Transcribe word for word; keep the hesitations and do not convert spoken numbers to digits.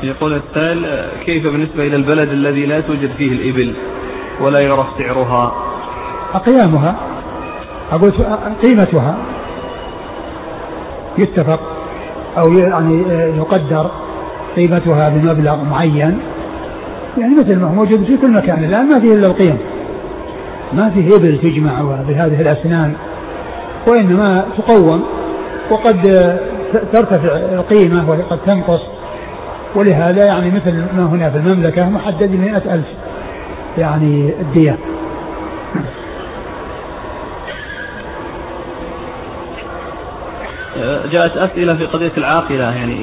يقول السائل كيف بالنسبة إلى البلد الذي لا توجد فيه الإبل ولا يعرف سعرها؟ قيامها أقول قيمتها يتفق أو يعني يقدر قيمتها بمبلغ معين، يعني مثل ما هو موجود في كل مكان الآن ما فيه إلا القيم، ما فيه إبل تجمع بهذه الأسنان، وإنما تقوم وقد ترتفع القيمة وقد تنقص، ولهذا يعني مثل ما هنا في المملكة محدد بمئة ألف يعني الدية. جاءت أسئلة في قضية العاقلة يعني